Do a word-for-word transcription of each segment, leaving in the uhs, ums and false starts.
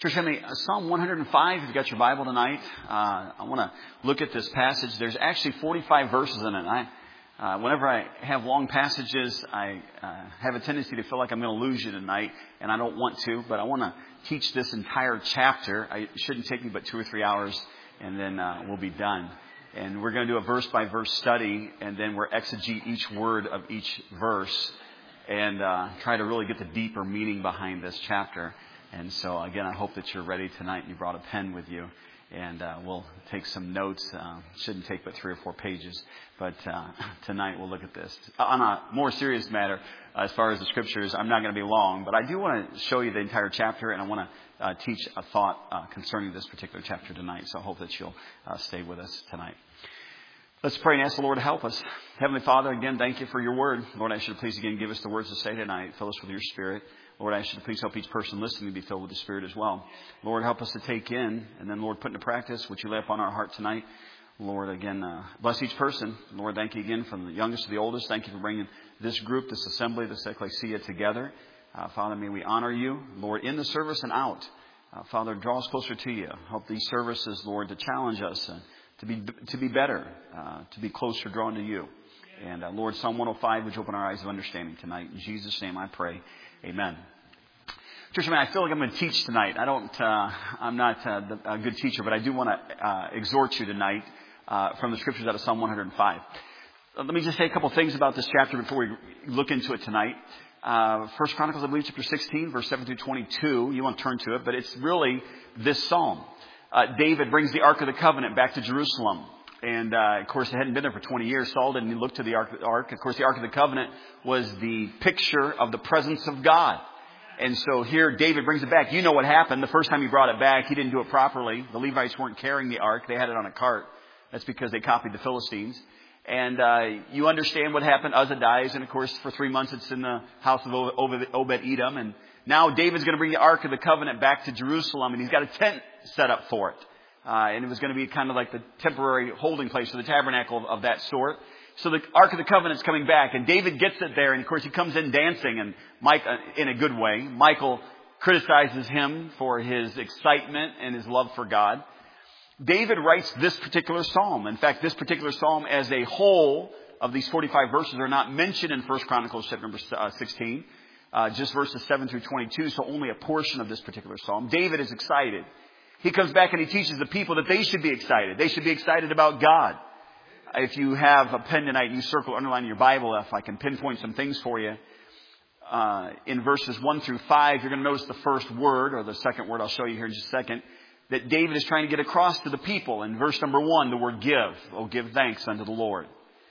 Church family, Psalm one hundred five, if you've got your Bible tonight, uh, I want to look at this passage. There's actually forty-five verses in it. I, uh, whenever I have long passages, I uh, have a tendency to feel like I'm going to lose you tonight, and I don't want to, but I want to teach this entire chapter. I, it shouldn't take me but two or three hours, and then uh, we'll be done. And we're going to do a verse-by-verse study, and then we're exegete each word of each verse, and uh, try to really get the deeper meaning behind this chapter. And so, again, I hope that you're ready tonight and you brought a pen with you. And uh, we'll take some notes. Uh, shouldn't take but three or four pages. But uh, tonight we'll look at this. On a more serious matter, as far as the scriptures, I'm not going to be long. But I do want to show you the entire chapter. And I want to uh, teach a thought uh, concerning this particular chapter tonight. So I hope that you'll uh, stay with us tonight. Let's pray and ask the Lord to help us. Heavenly Father, again, thank you for your word. Lord, I ask you to please again give us the words to say tonight. Fill us with your Spirit. Lord, I ask you to please help each person listening to be filled with the Spirit as well. Lord, help us to take in and then, Lord, put into practice what you lay upon our heart tonight. Lord, again, uh, bless each person. Lord, thank you again from the youngest to the oldest. Thank you for bringing this group, this assembly, this ecclesia together. Uh, Father, may we honor you, Lord, in the service and out. Uh, Father, draw us closer to you. Help these services, Lord, to challenge us and to be to be better, uh, to be closer drawn to you. And, uh, Lord, Psalm one oh five, would you open our eyes of understanding tonight? In Jesus' name I pray. Amen. Church, man, I feel like I'm going to teach tonight. I don't, uh, I'm not uh, the, a good teacher, but I do want to uh, exhort you tonight uh, from the scriptures out of Psalm one hundred five. Uh, let me just say a couple things about this chapter before we look into it tonight. Uh, First Chronicles, I believe, chapter sixteen, verse seven through twenty-two. You won't turn to it, but it's really this psalm. Uh, David brings the Ark of the Covenant back to Jerusalem. And, uh, of course, it hadn't been there for twenty years. Saul didn't look to the Ark. Of course, the Ark of the Covenant was the picture of the presence of God. And so here David brings it back. You know what happened. The first time he brought it back, he didn't do it properly. The Levites weren't carrying the Ark. They had it on a cart. That's because they copied the Philistines. And uh, you understand what happened. Uzzah dies. And, of course, for three months it's in the house of Obed-Edom. And now David's going to bring the Ark of the Covenant back to Jerusalem. And he's got a tent set up for it. Uh, and it was going to be kind of like the temporary holding place for the tabernacle of, of that sort. So the Ark of the Covenant's coming back, and David gets it there, and of course he comes in dancing, and Mike, uh, in a good way. Michael criticizes him for his excitement and his love for God. David writes this particular psalm. In fact, this particular psalm as a whole of these forty-five verses are not mentioned in First Chronicles chapter number sixteen, uh, just verses seven through twenty-two, so only a portion of this particular psalm. David is excited. He comes back and he teaches the people that they should be excited. They should be excited about God. If you have a pen tonight, you circle, underline your Bible. If I can pinpoint some things for you. Uh, in verses one through five, you're going to notice the first word, or the second word I'll show you here in just a second, that David is trying to get across to the people. In verse number one, the word give. Oh, give thanks unto the Lord.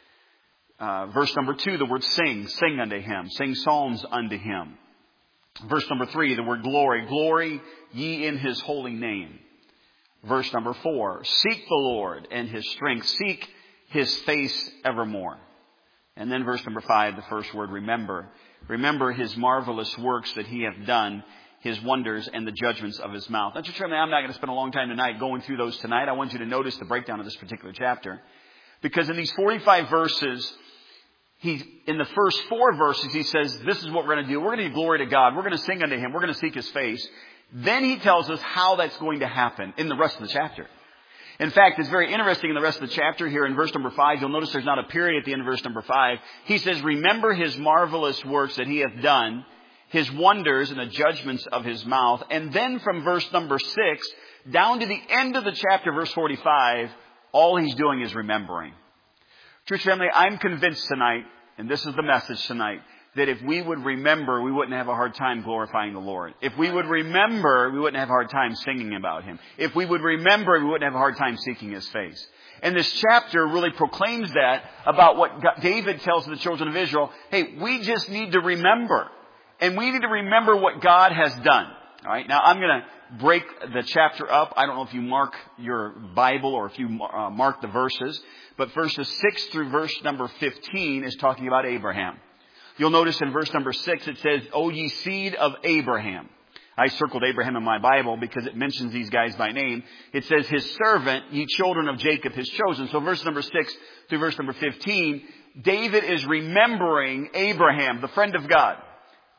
Uh, verse number two, the word sing. Sing unto him. Sing psalms unto him. Verse number three, the word glory. Glory ye in his holy name. Verse number four, seek the Lord and his strength. Seek his face evermore. And then verse number five, the first word, remember. Remember his marvelous works that he hath done, his wonders and the judgments of his mouth. Now, just remember, I'm not going to spend a long time tonight going through those tonight. I want you to notice the breakdown of this particular chapter. Because in these forty-five verses, he, in the first four verses, he says, this is what we're going to do. We're going to give glory to God. We're going to sing unto him. We're going to seek his face. Then he tells us how that's going to happen in the rest of the chapter. In fact, it's very interesting in the rest of the chapter here in verse number five. You'll notice there's not a period at the end of verse number five. He says, remember his marvelous works that he hath done, his wonders and the judgments of his mouth. And then from verse number six down to the end of the chapter, verse forty-five, all he's doing is remembering. Church family, I'm convinced tonight, and this is the message tonight, that if we would remember, we wouldn't have a hard time glorifying the Lord. If we would remember, we wouldn't have a hard time singing about him. If we would remember, we wouldn't have a hard time seeking his face. And this chapter really proclaims that about what God, David tells the children of Israel. Hey, we just need to remember. And we need to remember what God has done. All right. Now, I'm going to break the chapter up. I don't know if you mark your Bible or if you uh, mark the verses. But verses six through verse number fifteen is talking about Abraham. You'll notice in verse number six, it says, O ye seed of Abraham. I circled Abraham in my Bible because it mentions these guys by name. It says, his servant, ye children of Jacob, his chosen. So verse number six through verse number fifteen, David is remembering Abraham, the friend of God.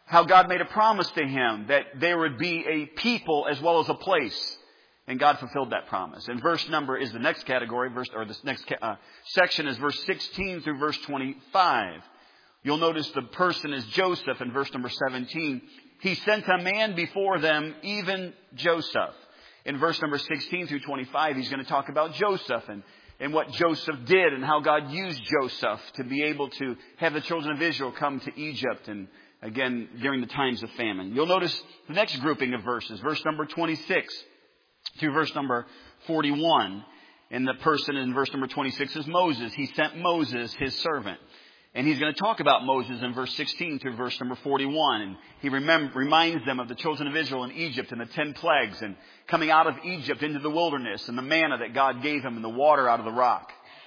how God made a promise to him that there would be a people as well as a place. And God fulfilled that promise. And verse number is the next category, verse or this next uh, section is verse sixteen through verse twenty-five. You'll notice the person is Joseph in verse number seventeen. He sent a man before them, even Joseph. In verse number sixteen through twenty-five, he's going to talk about Joseph and, and what Joseph did and how God used Joseph to be able to have the children of Israel come to Egypt and again during the times of famine. You'll notice the next grouping of verses, verse number twenty-six through verse number forty-one. And the person in verse number twenty-six is Moses. He sent Moses, his servant. And he's going to talk about Moses in verse sixteen through verse number forty-one. And he remem- reminds them of the children of Israel in Egypt and the ten plagues and coming out of Egypt into the wilderness and the manna that God gave him and the water out of the rock.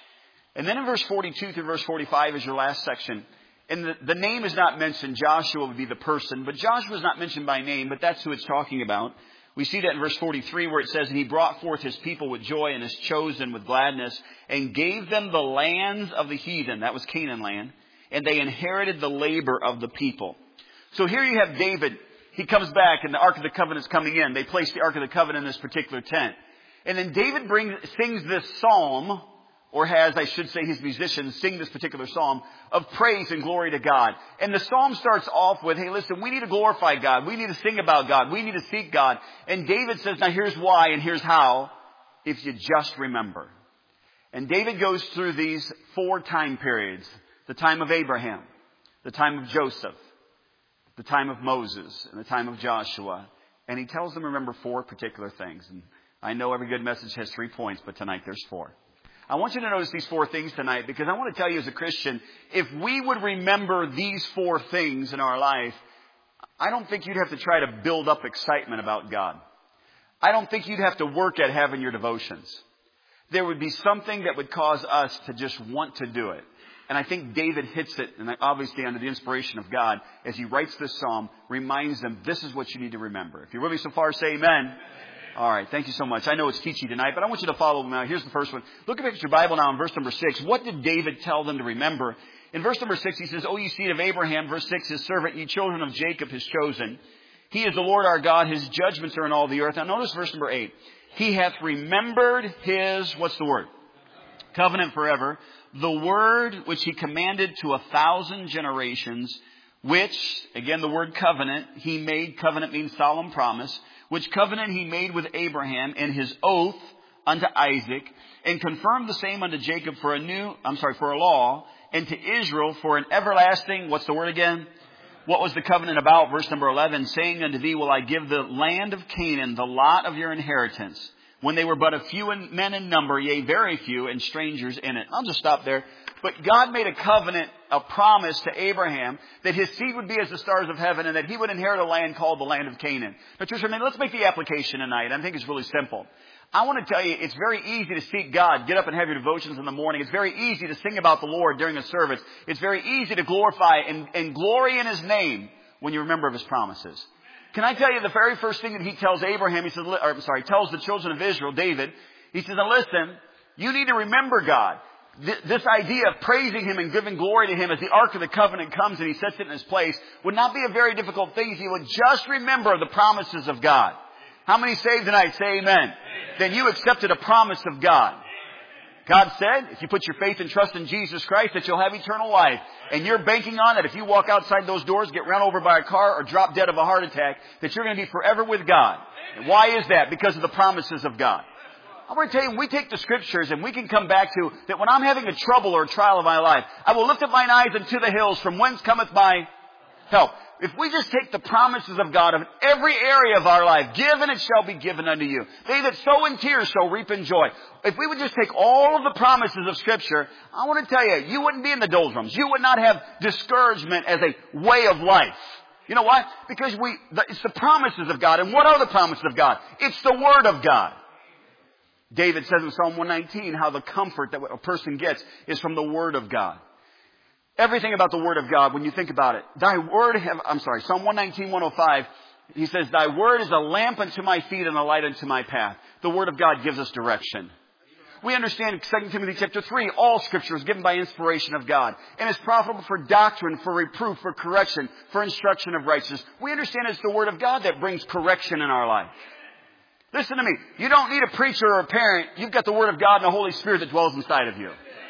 And then in verse forty-two through verse forty-five is your last section. And the, the name is not mentioned. Joshua would be the person. But Joshua is not mentioned by name, but that's who it's talking about. We see that in verse forty-three where it says, and he brought forth his people with joy and his chosen with gladness and gave them the lands of the heathen. That was Canaan land. And they inherited the labor of the people. So here you have David. He comes back and the Ark of the Covenant is coming in. They place the Ark of the Covenant in this particular tent. And then David brings, sings this psalm, or has, I should say, his musicians sing this particular psalm of praise and glory to God. And the psalm starts off with, hey, listen, we need to glorify God. We need to sing about God. We need to seek God. And David says, now here's why and here's how, if you just remember. And David goes through these four time periods. The time of Abraham, the time of Joseph, the time of Moses, and the time of Joshua. And he tells them to remember four particular things. And I know every good message has three points, but tonight there's four. I want you to notice these four things tonight because I want to tell you as a Christian, if we would remember these four things in our life, I don't think you'd have to try to build up excitement about God. I don't think you'd have to work at having your devotions. There would be something that would cause us to just want to do it. And I think David hits it, and obviously under the inspiration of God, as he writes this psalm, reminds them, this is what you need to remember. If you're with me so far, say amen. Amen. All right, thank you so much. I know it's teachy tonight, but I want you to follow me now. Here's the first one. Look at your Bible now in verse number six. What did David tell them to remember? In verse number six, he says, O ye seed of Abraham, verse six, his servant, ye children of Jacob, his chosen. He is the Lord our God, his judgments are in all the earth. Now notice verse number eight. He hath remembered his, what's the word? Covenant forever. The word which he commanded to a thousand generations, which, again the word covenant, he made, covenant means solemn promise, which covenant he made with Abraham and his oath unto Isaac, and confirmed the same unto Jacob for a new, I'm sorry, for a law, and to Israel for an everlasting, what's the word again? What was the covenant about? Verse number eleven, saying unto thee, will I give the land of Canaan, the lot of your inheritance, when they were but a few men in number, yea, very few, and strangers in it. I'll just stop there. But God made a covenant, a promise to Abraham that his seed would be as the stars of heaven and that he would inherit a land called the land of Canaan. Now, church, I mean, let's make the application tonight. I think it's really simple. I want to tell you, it's very easy to seek God. Get up and have your devotions in the morning. It's very easy to sing about the Lord during a service. It's very easy to glorify and, and glory in his name when you remember of his promises. Can I tell you the very first thing that he tells Abraham, he says, or I'm sorry, tells the children of Israel, David, he says, now listen, you need to remember God. Th- this idea of praising him and giving glory to him as the Ark of the Covenant comes and he sets it in his place would not be a very difficult thing if you would just remember the promises of God. How many saved tonight? Say amen. Amen. Then you accepted a promise of God. God said, if you put your faith and trust in Jesus Christ, that you'll have eternal life. And you're banking on that if you walk outside those doors, get run over by a car, or drop dead of a heart attack, that you're going to be forever with God. And why is that? Because of the promises of God. I want to tell you, we take the scriptures and we can come back to that when I'm having a trouble or a trial of my life, I will lift up mine eyes unto the hills, from whence cometh my help. If we just take the promises of God of every area of our life, give and it shall be given unto you. They that sow in tears shall reap in joy. If we would just take all of the promises of Scripture, I want to tell you, you wouldn't be in the doldrums. You would not have discouragement as a way of life. You know why? Because we, it's the promises of God. And what are the promises of God? It's the Word of God. David says in Psalm one nineteen how the comfort that a person gets is from the Word of God. Everything about the Word of God, when you think about it. Thy Word have, I'm sorry, Psalm one nineteen, one oh five, he says, Thy Word is a lamp unto my feet and a light unto my path. The Word of God gives us direction. We understand in Second Timothy chapter three, all Scripture is given by inspiration of God. And is profitable for doctrine, for reproof, for correction, for instruction of righteousness. We understand it's the Word of God that brings correction in our life. Listen to me. You don't need a preacher or a parent. You've got the Word of God and the Holy Spirit that dwells inside of you.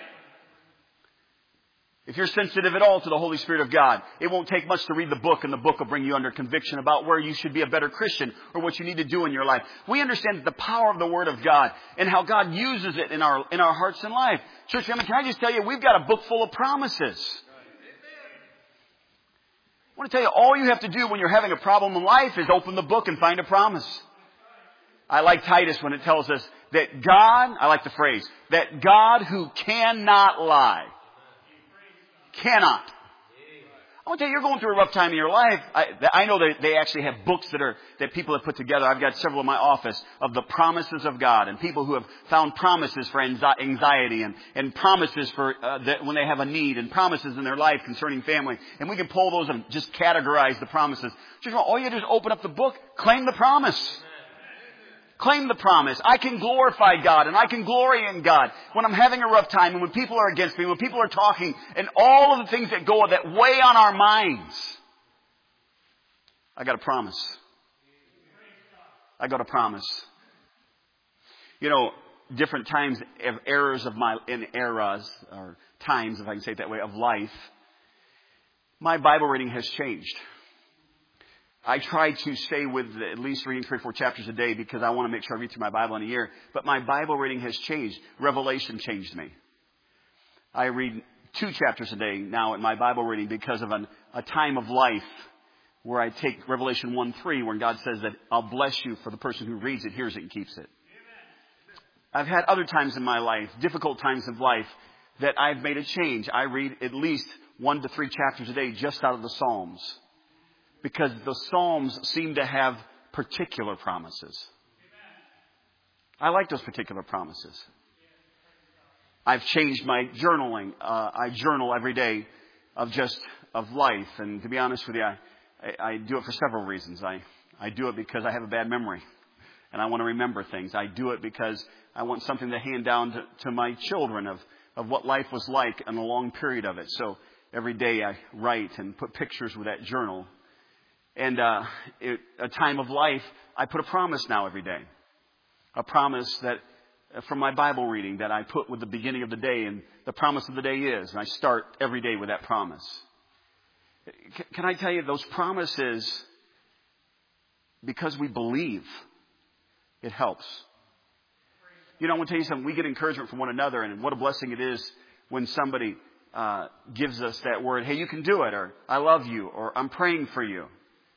If you're sensitive at all to the Holy Spirit of God, it won't take much to read the book, and the book will bring you under conviction about where you should be a better Christian or what you need to do in your life. We understand the power of the Word of God and how God uses it in our in our hearts and life. Church family, can I just tell you, we've got a book full of promises. I want to tell you, all you have to do when you're having a problem in life is open the book and find a promise. I like Titus when it tells us that God, I like the phrase, that God who cannot lie, cannot. I want to tell you, you're going through a rough time in your life. I, I know that they actually have books that are that people have put together. I've got several in my office of the promises of God, and people who have found promises for anxiety and, and promises for uh, that when they have a need, and promises in their life concerning family. And we can pull those and just categorize the promises. Just, all you have to do is open up the book, claim the promise. Claim the promise. I can glorify God and I can glory in God when I'm having a rough time and when people are against me, when people are talking and all of the things that go that weigh on our minds. I got a promise. I got a promise. You know, different times of eras of my, in eras or times, if I can say it that way, of life, my Bible reading has changed. I try to stay with at least reading three or four chapters a day because I want to make sure I read through my Bible in a year. But my Bible reading has changed. Revelation changed me. I read two chapters a day now in my Bible reading because of an, a time of life where I take Revelation one three, where God says that I'll bless you for the person who reads it, hears it, and keeps it. I've had other times in my life, difficult times of life, that I've made a change. I read at least one to three chapters a day just out of the Psalms. Because the Psalms seem to have particular promises. I like those particular promises. I've changed my journaling. Uh, I journal every day of just of life. And to be honest with you, I, I, I do it for several reasons. I, I do it because I have a bad memory. And I want to remember things. I do it because I want something to hand down to, to my children of, of what life was like in a long period of it. So every day I write and put pictures with that journal. And uh, it, a time of life, I put a promise now every day. A promise that uh, from my Bible reading that I put with the beginning of the day. And the promise of the day is, and I start every day with that promise. C- can I tell you, those promises, because we believe, it helps. You know, I want to tell you something. We get encouragement from one another, and what a blessing it is when somebody uh, gives us that word, hey, you can do it, or I love you, or I'm praying for you.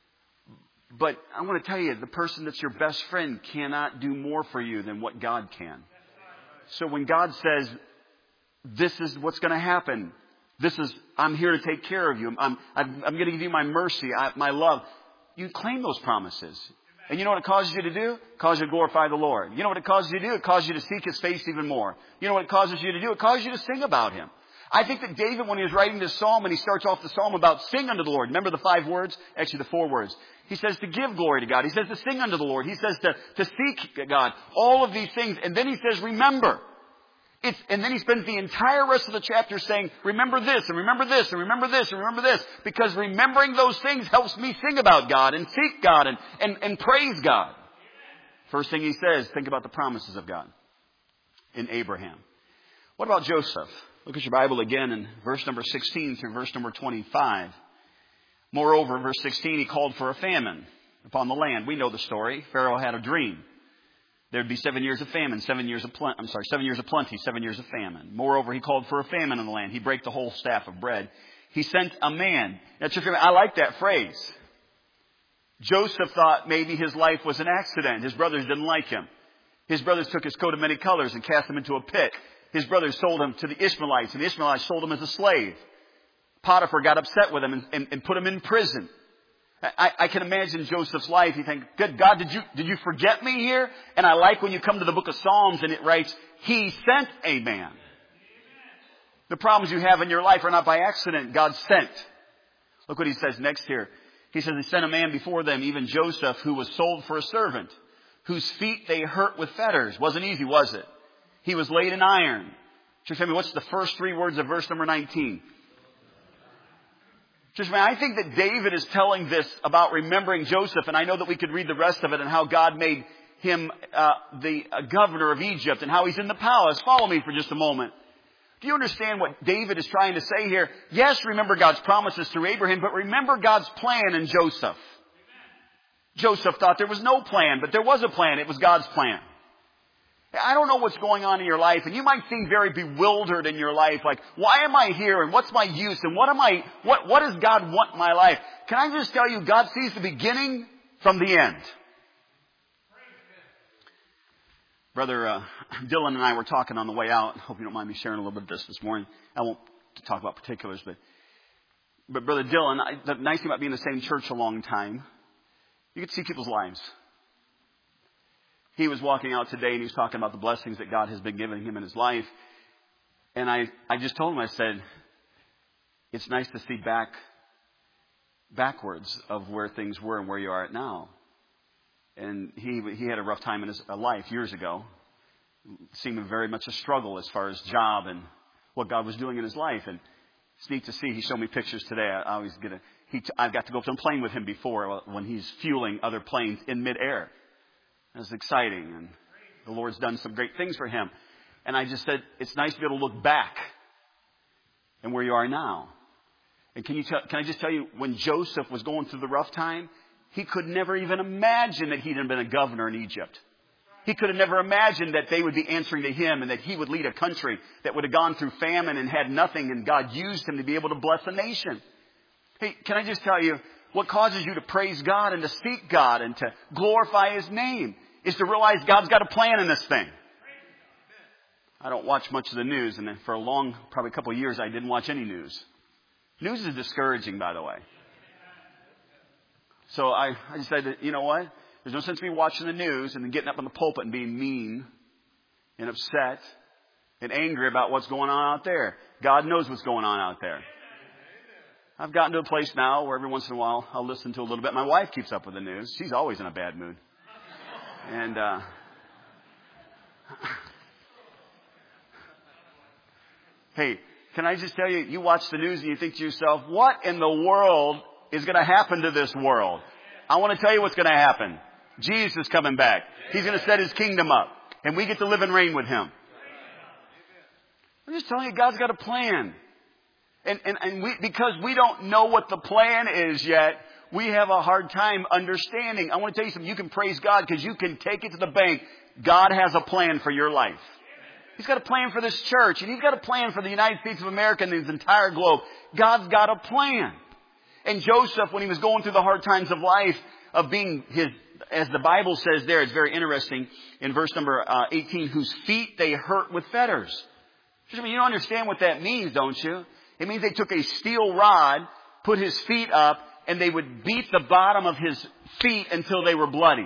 But I want to tell you, the person that's your best friend cannot do more for you than what God can. So when God says, this is what's going to happen. This is, I'm here to take care of you. I'm, I'm, I'm going to give you my mercy, I, my love. You claim those promises. And you know what it causes you to do? It causes you to glorify the Lord. You know what it causes you to do? It causes you to seek His face even more. You know what it causes you to do? It causes you to sing about Him. I think that David, when he was writing this psalm, and he starts off the psalm about sing unto the Lord. Remember the five words? Actually, the four words. He says to give glory to God. He says to sing unto the Lord. He says to, to seek God. All of these things. And then he says, remember. It's, and then he spends the entire rest of the chapter saying, remember this, and remember this, and remember this, and remember this. Because remembering those things helps me sing about God, and seek God, and, and, and praise God. First thing he says, think about the promises of God in Abraham. What about Joseph? Look at your Bible again in verse number sixteen through verse number twenty-five. Moreover, in verse sixteen, he called for a famine upon the land. We know the story. Pharaoh had a dream. There'd be seven years of famine, seven years of plenty. I'm sorry, seven years of plenty, seven years of famine. Moreover, he called for a famine in the land. He brake the whole staff of bread. He sent a man. That's your I like that phrase. Joseph thought maybe his life was an accident. His brothers didn't like him. His brothers took his coat of many colors and cast him into a pit. His brothers sold him to the Ishmaelites, and the Ishmaelites sold him as a slave. Potiphar got upset with him and, and, and put him in prison. I, I can imagine Joseph's life. You think, good God, did you, did you forget me here? And I like when you come to the book of Psalms and it writes, He sent a man. The problems you have in your life are not by accident. God sent. Look what he says next here. He says, He sent a man before them, even Joseph, who was sold for a servant, whose feet they hurt with fetters. Wasn't easy, was it? He was laid in iron. Church family, what's the first three words of verse number nineteen? Church family, I think that David is telling this about remembering Joseph, and I know that we could read the rest of it and how God made him uh, the uh, governor of Egypt and how he's in the palace. Follow me for just a moment. Do you understand what David is trying to say here? Yes, remember God's promises through Abraham, but remember God's plan in Joseph. Joseph thought there was no plan, but there was a plan. It was God's plan. I don't know what's going on in your life, and you might seem very bewildered in your life, like, why am I here, and what's my use, and what am I, what, what does God want in my life? Can I just tell you, God sees the beginning from the end. Brother uh, Dylan and I were talking on the way out. Hope you don't mind me sharing a little bit of this this morning. I won't talk about particulars, but but Brother Dylan, I, the nice thing about being in the same church a long time, you get to see people's lives. He was walking out today and he was talking about the blessings that God has been giving him in his life. And I, I just told him, I said, it's nice to see back backwards of where things were and where you are at now. And he he had a rough time in his life years ago. It seemed very much a struggle as far as job and what God was doing in his life. And it's neat to see. He showed me pictures today. I, I always get a, he, I've got to go up to a plane with him before when he's fueling other planes in midair. It's exciting. And the Lord's done some great things for him. And I just said, it's nice to be able to look back and where you are now. And can you tell, can I just tell you, when Joseph was going through the rough time, he could never even imagine that he'd have been a governor in Egypt. He could have never imagined that they would be answering to him and that he would lead a country that would have gone through famine and had nothing, and God used him to be able to bless a nation. Hey, can I just tell you, what causes you to praise God and to seek God and to glorify His name is to realize God's got a plan in this thing. I don't watch much of the news, and for a long, probably a couple of years, I didn't watch any news. News is discouraging, by the way. So I, I decided, you know what? There's no sense in me watching the news and then getting up on the pulpit and being mean and upset and angry about what's going on out there. God knows what's going on out there. I've gotten to a place now where every once in a while I'll listen to a little bit. My wife keeps up with the news. She's always in a bad mood. And, uh, hey, can I just tell you, you watch the news and you think to yourself, what in the world is going to happen to this world? I want to tell you what's going to happen. Jesus is coming back. He's going to set His kingdom up. And we get to live and reign with Him. I'm just telling you, God's got a plan. And, and, and we, because we don't know what the plan is yet, we have a hard time understanding. I want to tell you something. You can praise God because you can take it to the bank. God has a plan for your life. He's got a plan for this church. And He's got a plan for the United States of America and this entire globe. God's got a plan. And Joseph, when he was going through the hard times of life, of being his, as the Bible says there, it's very interesting, in verse number uh, eighteen, whose feet they hurt with fetters. You don't understand what that means, don't you? It means they took a steel rod, put his feet up, and they would beat the bottom of his feet until they were bloody.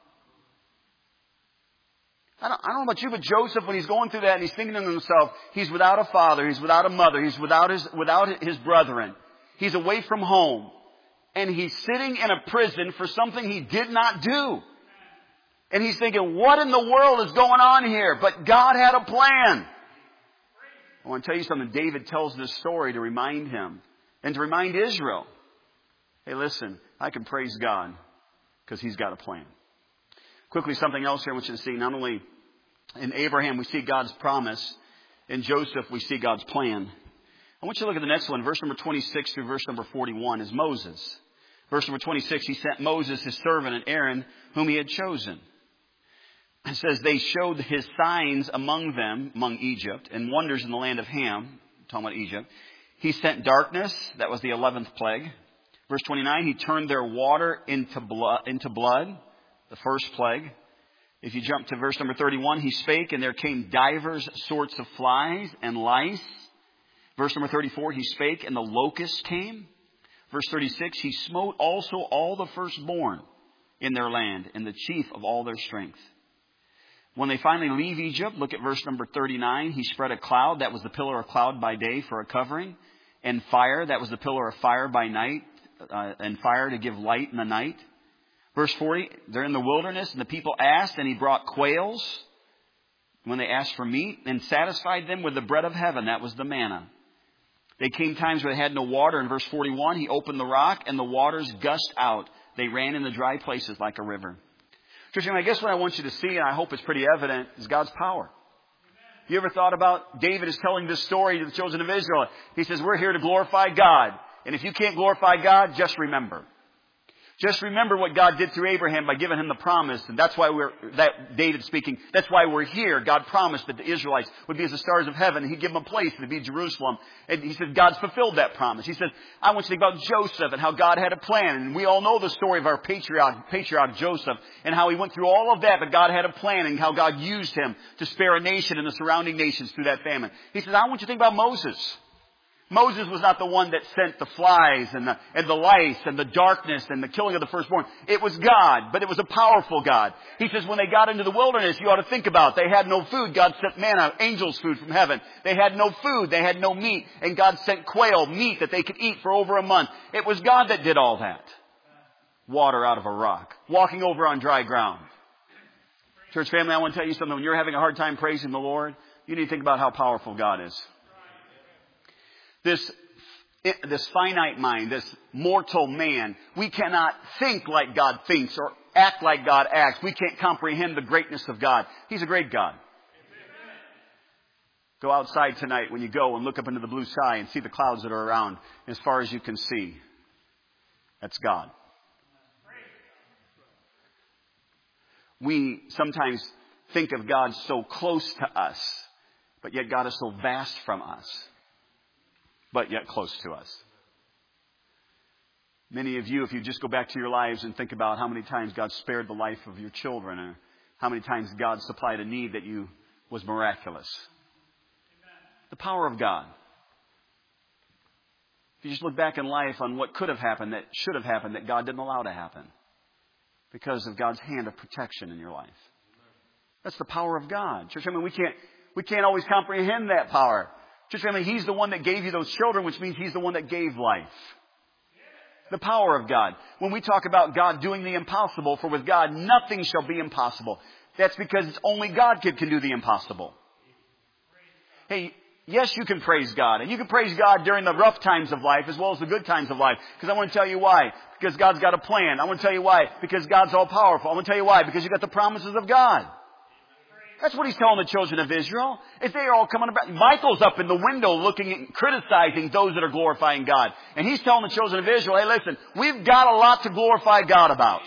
I don't, I don't know about you, but Joseph, when he's going through that and he's thinking to himself, he's without a father, he's without a mother, he's without his, without his brethren. He's away from home. And he's sitting in a prison for something he did not do. And he's thinking, what in the world is going on here? But God had a plan. I want to tell you something. David tells this story to remind him and to remind Israel. Hey, listen, I can praise God because He's got a plan. Quickly, something else here I want you to see. Not only in Abraham we see God's promise. In Joseph we see God's plan. I want you to look at the next one. Verse number twenty-six through verse number forty-one is Moses. Verse number twenty-six, He sent Moses, His servant, and Aaron, whom He had chosen. It says, they showed His signs among them, among Egypt, and wonders in the land of Ham. Talking about Egypt. He sent darkness. That was the eleventh plague. Verse twenty-nine, He turned their water into blood, into blood. The first plague. If you jump to verse number thirty-one, He spake, and there came divers sorts of flies and lice. Verse number thirty-four, He spake, and the locust came. Verse thirty-six, He smote also all the firstborn in their land, and the chief of all their strength. When they finally leave Egypt, look at verse number thirty-nine. He spread a cloud, that was the pillar of cloud by day for a covering, and fire, that was the pillar of fire by night, uh, and fire to give light in the night. Verse forty, they're in the wilderness, and the people asked, and He brought quails. when they asked for meat, and satisfied them with the bread of heaven. That was the manna. They came times where they had no water. In verse forty-one, he opened the rock and the waters gushed out. They ran in the dry places like a river. Church, I guess what I want you to see, and I hope it's pretty evident, is God's power. You ever thought about David is telling this story to the children of Israel? He says, we're here to glorify God. And if you can't glorify God, just remember. Just remember what God did through Abraham by giving him the promise. And that's why we're, that David speaking, that's why we're here. God promised that the Israelites would be as the stars of heaven. And he'd give them a place to be Jerusalem. And he said, God's fulfilled that promise. He said, I want you to think about Joseph and how God had a plan. And we all know the story of our patriarch, patriarch Joseph and how he went through all of that, but God had a plan and how God used him to spare a nation and the surrounding nations through that famine. He said, I want you to think about Moses. Moses was not the one that sent the flies and the, and the lice and the darkness and the killing of the firstborn. It was God, but it was a powerful God. He says when they got into the wilderness, you ought to think about, they had no food. God sent manna, angels' food from heaven. They had no food. They had no meat. And God sent quail, meat that they could eat for over a month. It was God that did all that. Water out of a rock. Walking over on dry ground. Church family, I want to tell you something. When you're having a hard time praising the Lord, you need to think about how powerful God is. This, this finite mind, this mortal man, we cannot think like God thinks or act like God acts. We can't comprehend the greatness of God. He's a great God. Go outside tonight when you go and look up into the blue sky and see the clouds that are around as far as you can see. That's God. We sometimes think of God so close to us, but yet God is so vast from us. But yet close to us. Many of you, if you just go back to your lives and think about how many times God spared the life of your children, or how many times God supplied a need that you was miraculous. The power of God. If you just look back in life on what could have happened, that should have happened, that God didn't allow to happen. Because of God's hand of protection in your life. That's the power of God. Church, I mean, we can't, we can't always comprehend that power. Church family, He's the one that gave you those children, which means He's the one that gave life. The power of God. When we talk about God doing the impossible, for with God nothing shall be impossible. That's because it's only God can, can do the impossible. Hey, yes, you can praise God. And you can praise God during the rough times of life as well as the good times of life. Because I want to tell you why. Because God's got a plan. I want to tell you why. Because God's all powerful. I want to tell you why. Because you got the promises of God. That's what He's telling the children of Israel. If they are all coming about, Michael's up in the window looking and criticizing those that are glorifying God. And he's telling the children of Israel, hey, listen, we've got a lot to glorify God about.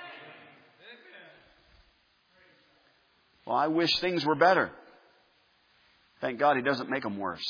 Well, I wish things were better. Thank God He doesn't make them worse.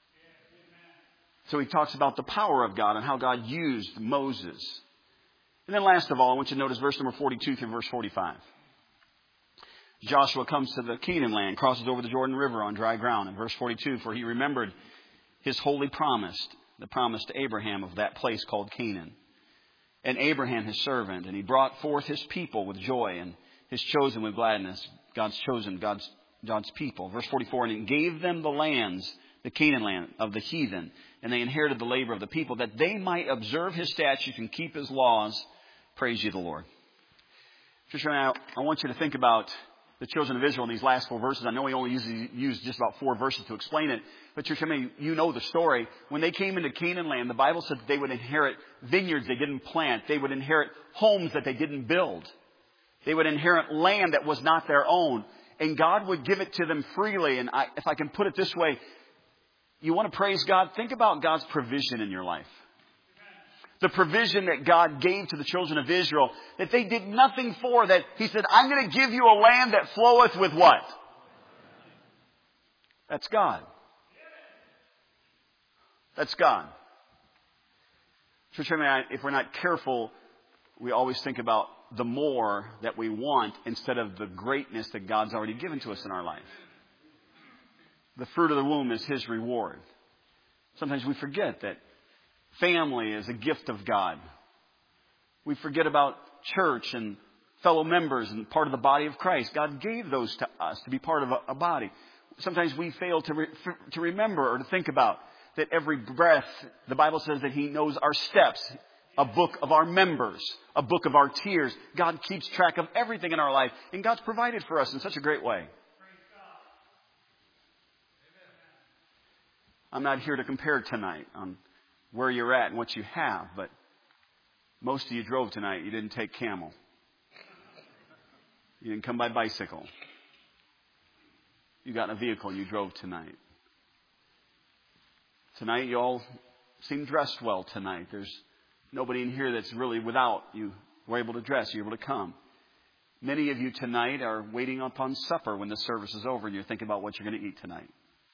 So he talks about the power of God and how God used Moses. And then last of all, I want you to notice verse number forty-two through verse forty-five. Joshua comes to the Canaan land, crosses over the Jordan River on dry ground. In verse forty-two, for he remembered his holy promise, the promise to Abraham of that place called Canaan. And Abraham his servant, and he brought forth his people with joy, and his chosen with gladness. God's chosen, God's, God's people. Verse forty-four, and he gave them the lands, the Canaan land of the heathen, and they inherited the labor of the people, that they might observe his statutes and keep his laws. Praise ye the Lord. Just right now, I want you to think about the children of Israel in these last four verses. I know he only uses, used just about four verses to explain it. But church, I mean, you know the story. When they came into Canaan land, the Bible said that they would inherit vineyards they didn't plant. They would inherit homes that they didn't build. They would inherit land that was not their own. And God would give it to them freely. And I, if I can put it this way, you want to praise God? Think about God's provision in your life. The provision that God gave to the children of Israel that they did nothing for, that He said, I'm going to give you a land that floweth with what? That's God. That's God. Church, I mean, if we're not careful, we always think about the more that we want instead of the greatness that God's already given to us in our life. The fruit of the womb is His reward. Sometimes we forget that family is a gift of God. We forget about church and fellow members and part of the body of Christ. God gave those to us to be part of a, a body. Sometimes we fail to, re, to remember or to think about that every breath, the Bible says that He knows our steps, a book of our members, a book of our tears. God keeps track of everything in our life, and God's provided for us in such a great way. I'm not here to compare tonight on where you're at and what you have, but most of you drove tonight. You didn't take camel. You didn't come by bicycle. You got in a vehicle. You drove tonight. Tonight, you all seem dressed well tonight. There's nobody in here that's really without. You were able to dress. You're able to come. Many of you tonight are waiting upon supper when the service is over and you're thinking about what you're going to eat tonight.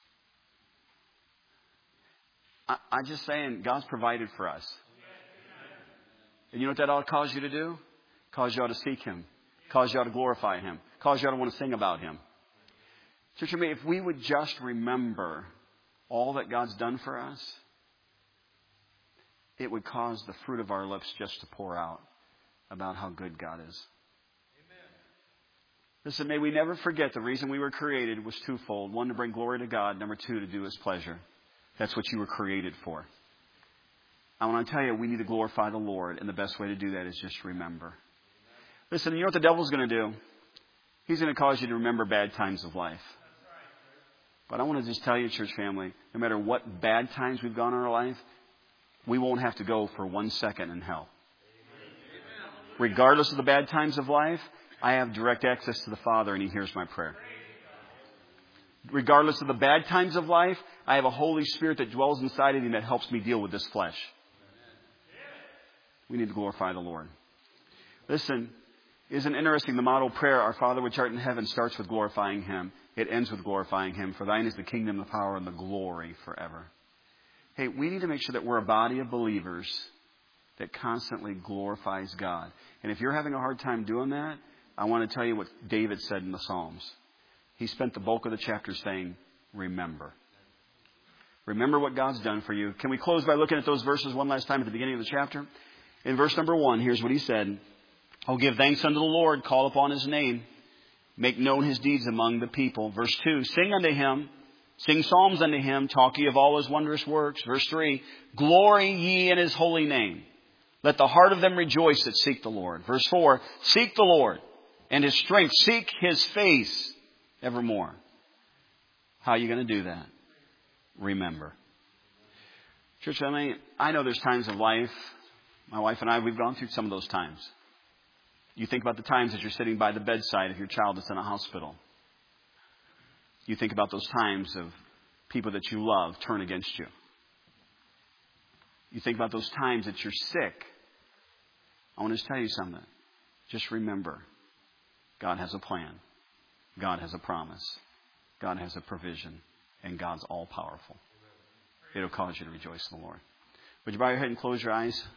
I, I'm just saying, God's provided for us. And you know what that ought to cause you to do? Cause you ought to seek Him. Cause you ought to glorify Him. Cause you ought to want to sing about Him. Church, I mean, if we would just remember all that God's done for us, it would cause the fruit of our lips just to pour out about how good God is. Listen, may we never forget the reason we were created was twofold. One, to bring glory to God. Number two, to do His pleasure. That's what you were created for. I want to tell you, we need to glorify the Lord. And the best way to do that is just remember. Listen, you know what the devil's going to do? He's going to cause you to remember bad times of life. But I want to just tell you, church family, no matter what bad times we've gone in our life, we won't have to go for one second in hell. Regardless of the bad times of life, I have direct access to the Father and He hears my prayer. Regardless of the bad times of life, I have a Holy Spirit that dwells inside of me that helps me deal with this flesh. We need to glorify the Lord. Listen, isn't it interesting? The model prayer, Our Father which art in heaven, starts with glorifying Him. It ends with glorifying Him. For thine is the kingdom, the power, and the glory forever. Hey, we need to make sure that we're a body of believers that constantly glorifies God. And if you're having a hard time doing that, I want to tell you what David said in the Psalms. He spent the bulk of the chapter saying, remember. Remember what God's done for you. Can we close by looking at those verses one last time at the beginning of the chapter? In verse number one, here's what he said. Oh, give thanks unto the Lord, call upon His name, make known His deeds among the people. Verse two, sing unto Him, sing psalms unto Him, talk ye of all His wondrous works. Verse three, glory ye in His holy name. Let the heart of them rejoice that seek the Lord. Verse four, seek the Lord and His strength. Seek His face evermore. How are you going to do that? Remember. Church family, I know there's times of life. My wife and I, we've gone through some of those times. You think about the times that you're sitting by the bedside of your child that's in a hospital. You think about those times of people that you love turn against you. You think about those times that you're sick. I want to tell you something. Just remember, God has a plan. God has a promise. God has a provision. And God's all powerful. It'll cause you to rejoice in the Lord. Would you bow your head and close your eyes?